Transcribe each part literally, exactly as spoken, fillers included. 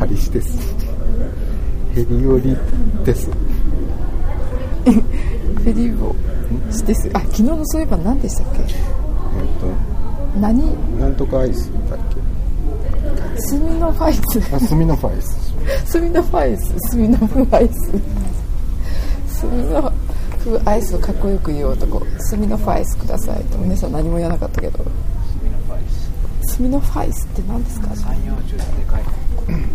ハリシテス、ヘリオリテス、 フェリボシテス。あ、昨日のそういえば何でしたっけ。 えっと何なんとかアイスだっけ。 スミノファイス。 あ、スミノファイス。 スミノファイス、スミノフアイス、スミノフアイスをかっこよく言う男。スミノファイスくださいってお姉さん何も言わなかったけど。スミノファイスって何ですか。 三葉虫でかいでかいでか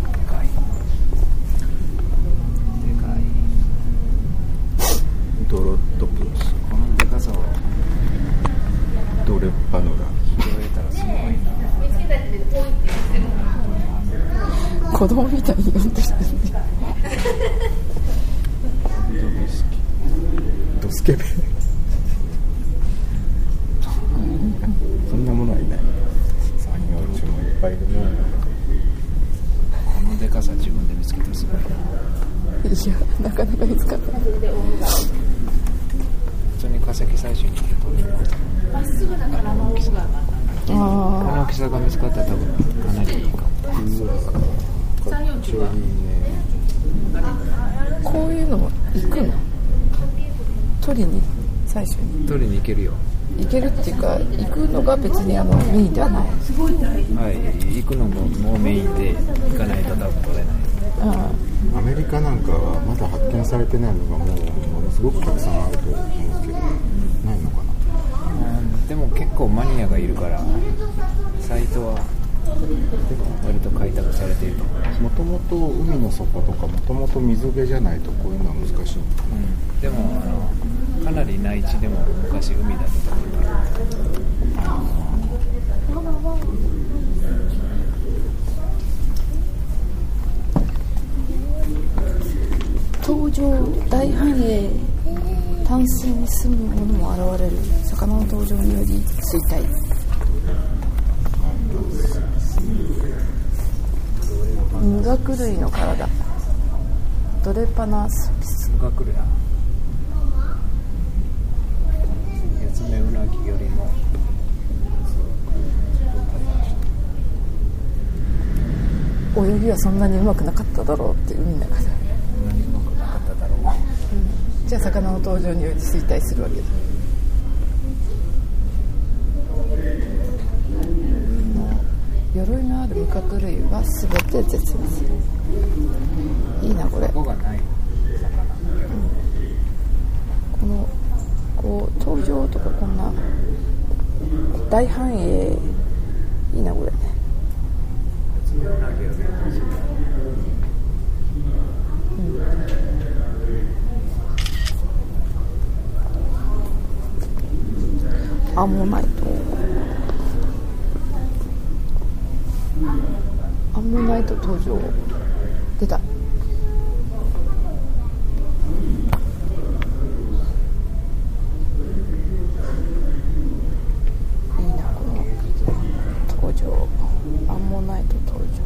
いドロットプロス、 このでかさをドレッパノラ、 拾えたらすごいな。 子供みたいに読んでるね。 ドスケベそんなものはいない。三葉虫もいっぱいいるね。 このでかさ自分で見つけたらすごいな。 いや、なかなか見つかんない。 普通に化石採取に行くとまっすぐだからの大きさがこの大きさが見つかったら多分かなりいいかも。 うわかっちょいいね。 こういうのも行くの。取りに最初に取りに行けるよ。 行けるっていうか、行くのが別にあのメインではない。 はい、行くのももうメインで行かないと多分取れない。 あアメリカなんかはまだ発見されてないのがもうものすごくたくさんあると思うけど、ないのかな。 うん、でも結構マニアがいるからサイトは割と開拓されていると思います。 もともと海の底とかもともと水辺じゃないとこういうのは難しいのかな。 うん、でもあのかなり内地でも昔海だったと思います。 登場大繁栄、淡水に住むものも現れる。魚の登場により衰退。無顎類の体、ドレパナスピス。 無顎類やヤツメウナギよりも泳ぎはそんなにうまくなかっただろうって海の中で。 そんなにうまくなかっただろう、 うん、じゃあ魚の登場により衰退するわけだ。鎧のある無顎類は全て絶滅。いいなこれ。 ここがない魚、 このこう登場とかこんな大繁栄、いいなこれ。 ヤツメウナギよりもアンモナイト、アンモナイト登場。出た。いいなこの登場。アンモナイト登場。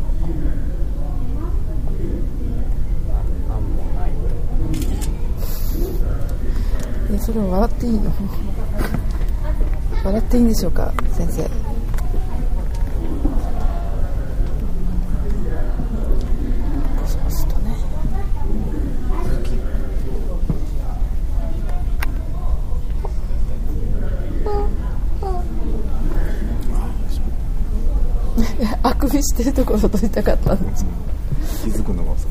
アンモナイト。 いや、それは笑っていいの笑っていいんでしょうか先生。そうするとね、あくびしてるところを撮りたかったんです。 気づくのがさ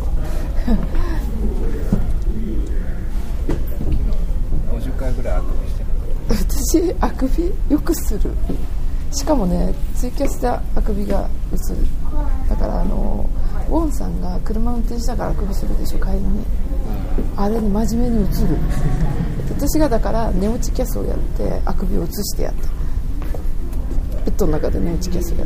ごじゅっかいぐらいあくびしてる。 私あくびよくする。しかもね、ツイキャスであくびが映る。だからあのウォンさんが車運転しながらあくびするでしょ帰りに。あれに真面目に映る。私がだから寝落ちキャスをやってあくびを映してやった。ベッドの中で寝落ちキャスをやって。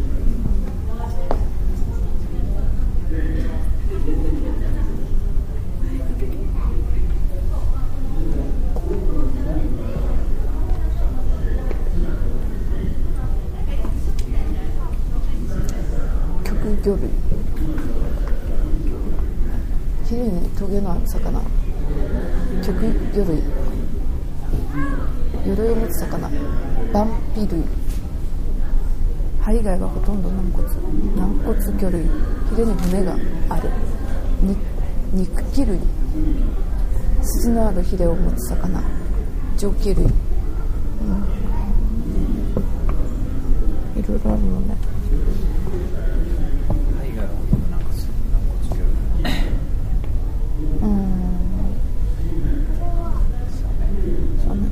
魚類、きれいにトゲのある魚、極魚類、鎧を持つ魚、バンピ類、針以外はほとんど軟骨、軟骨骨魚類、ヒレに骨がある、に肉器類、筋のあるヒレを持つ魚、上気類、うん、いろいろあるのね。 海外はほとんどなんか軟骨魚類、 うんサメ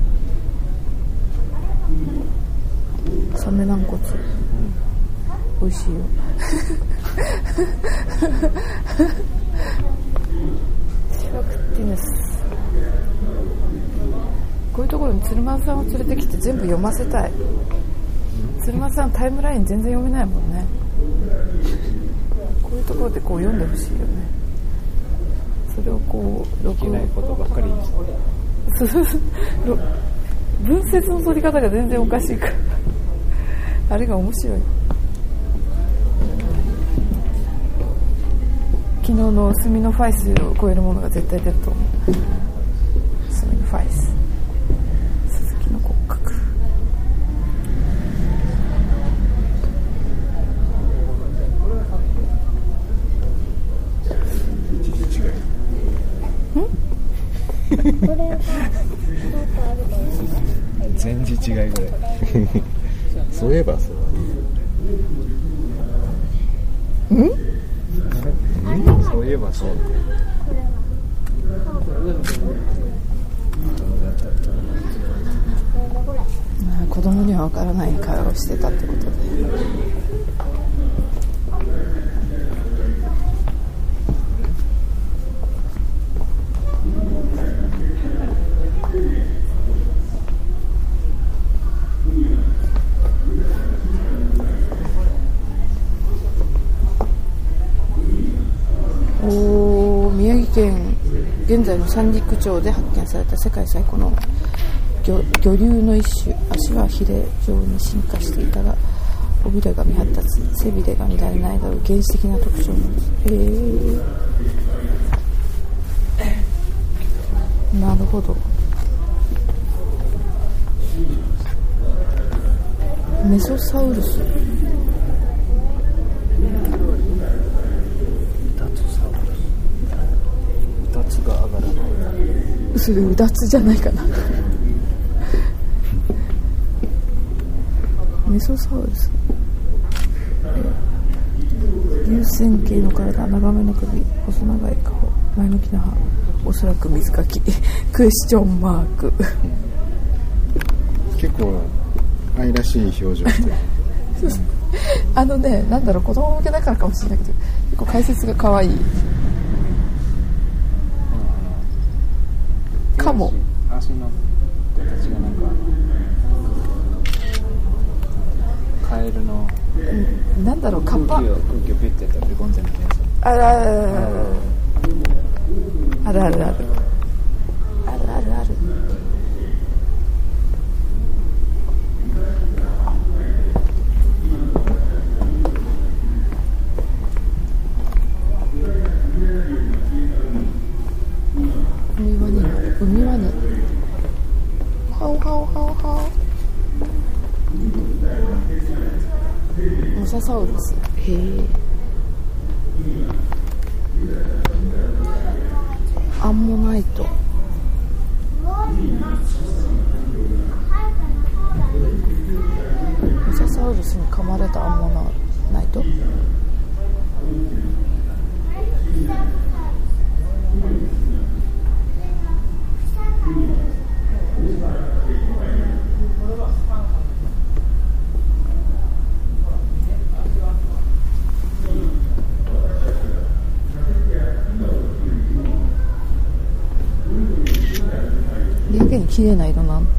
サメ軟骨、うん、美味しいよシワクティヌス、こういうところに鶴丸さんを連れてきて全部読ませたい。鶴丸さんタイムライン全然読めないもんね。こういうところでこう読んでほしいよね。それをこういけないことばっかり文節の取り方が全然おかしいからあれが面白い。昨日の墨のファイスを超えるものが絶対出ると思う。墨のファイス、鈴木の骨格。 全字違いぐらいそういえばそうだね。ん？ そういえばそう。 子供にはわからない会話をしてたってことで。現在の三陸町で発見された世界最古の 魚, 魚竜の一種。足はヒレ状に進化していたが、尾びれが未発達、背びれが乱れないなど原始的な特徴を持つ。へー、なるほど。メソサウルス、 が上がらない。 それうだつじゃないかなメソサウルス、流線形の体、長めの首、細長い顔、前向きな歯、おそらく水かきクエスチョンマーク結構愛らしい表情であのね、なんだろう、子供向けだからかもしれないけど、結構解説が可愛いかも。 足の形がなんかカエルの、 うん、なんだろう、カッパ、 空気を空気をピッてやったらビコンってなってやつ。 あるあるあるあるあるあるあるあるあるある。海ワニ、海ワニ、ハオハオハオハオ、モササウルス、へえ、アンモナイト、モササウルスに噛まれたアンモナイト。やけに綺麗な色なの。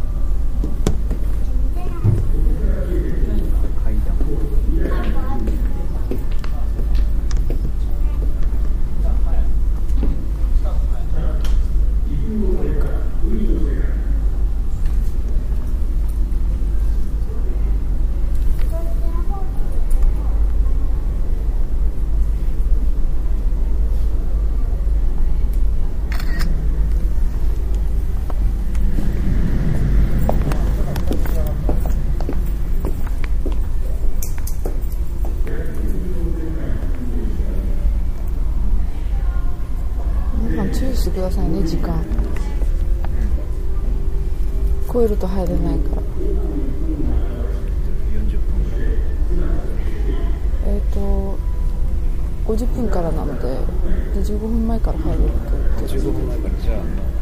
くださいね、時間。超えると入れないから。 よんじゅっぷんぐらい。 えっとごじゅっぷんからなので、でじゅうごふんまえから入れると言って。 じゅうごふんまえからじゃあもう